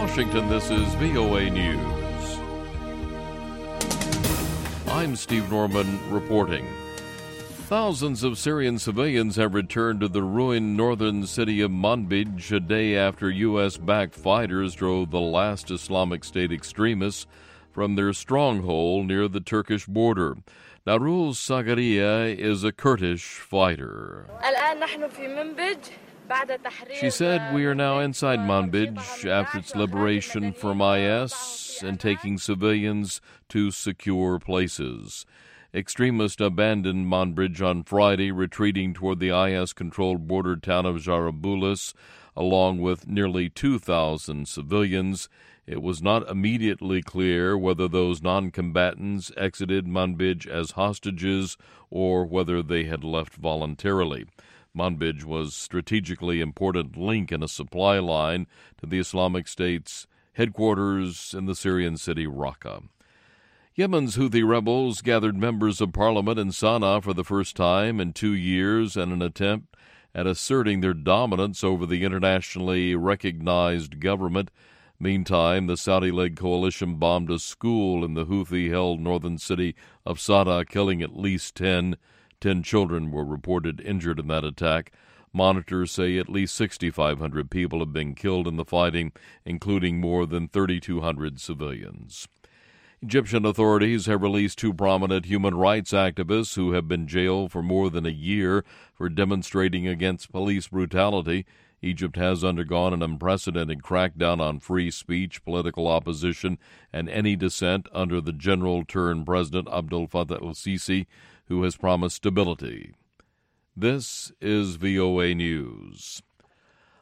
Washington, this is VOA News. I'm Steve Norman reporting. Thousands of Syrian civilians have returned to the ruined northern city of Manbij a day after U.S.-backed fighters drove the last Islamic State extremists from their stronghold near the Turkish border. Narul Sagaria is a Kurdish fighter. She said, "We are now inside Manbij after its liberation from IS and taking civilians to secure places." Extremists abandoned Manbij on Friday, retreating toward the IS-controlled border town of Jarabulus, along with nearly 2,000 civilians. It was not immediately clear whether those non-combatants exited Manbij as hostages or whether they had left voluntarily. Manbij was a strategically important link in a supply line to the Islamic State's headquarters in the Syrian city Raqqa. Yemen's Houthi rebels gathered members of parliament in Sana'a for the first time in 2 years in an attempt at asserting their dominance over the internationally recognized government. Meantime, the Saudi-led coalition bombed a school in the Houthi-held northern city of Sana'a, killing at least 10. 10 children were reported injured in that attack. Monitors say at least 6,500 people have been killed in the fighting, including more than 3,200 civilians. Egyptian authorities have released 2 prominent human rights activists who have been jailed for more than a year for demonstrating against police brutality. Egypt has undergone an unprecedented crackdown on free speech, political opposition, and any dissent under the general-turned-President Abdel Fattah el-Sisi, who has promised stability. This is VOA News.